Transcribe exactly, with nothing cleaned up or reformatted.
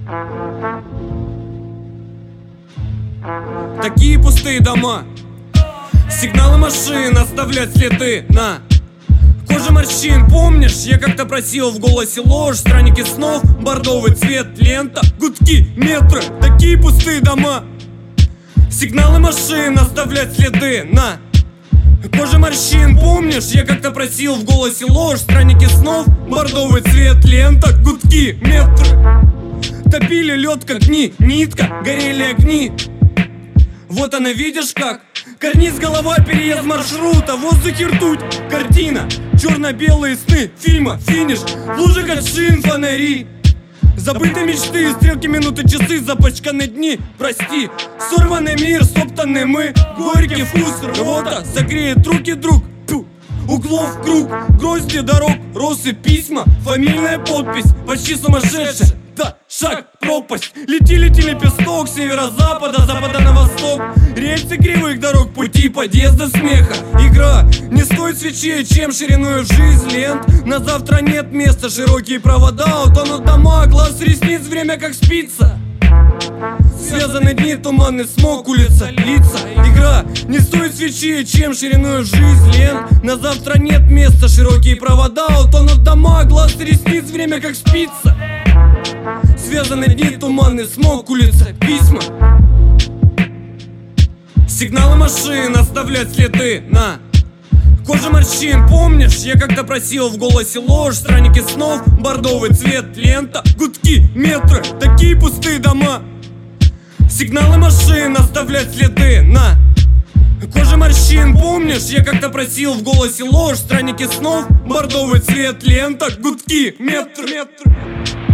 Такие пустые дома, сигналы машин оставлять следы на коже морщин. Помнишь, я как-то просил в голосе ложь, странники снов, бордовый цвет, лента, гудки, метры. Такие пустые дома, сигналы машин оставлять следы на коже морщин. Помнишь, я как-то просил в голосе ложь, странники снов, бордовый цвет, лента, гудки, метры. Топили лед как дни, нитка, горели огни. Вот она, видишь как? Карниз, голова, переезд маршрута, в воздухе ртуть, картина, черно-белые сны фильма, финиш, в лужах от шин фонари. Забытые мечты, стрелки, минуты, часы, запачканы дни, прости. Сорванный мир, стоптанный мы, горький вкус рвота согреет руки друг. Ту. Углов круг, грозди дорог, росы, письма, фамильная подпись, почти сумасшедшая. Да, шаг, пропасть, лети, лети лепесток, с северо-запада, запада на восток. Рельсы кривых дорог, пути подъезда смеха. Игра не стоит свечей, чем шириной в жизнь лент. На завтра нет места, широкие провода, утонут дома, глаз ресниц, время как спица. Связаны дни, туманный смог, улица, лица. Игра не стоит свечей, чем шириной в жизнь лент. На завтра нет места, широкие провода, утонут дома, глаз ресниц, время как спица. Связаны дни, туманный смог, улица, письма. Сигналы машин оставлять следы на коже морщин. Помнишь, я как-то просил в голосе ложь, странники снов, бордовый цвет, лента, гудки, метры. Такие пустые дома, сигналы машин оставлять следы на коже морщин. Помнишь, я как-то просил в голосе ложь, странники снов, бордовый цвет, лента, гудки, метры.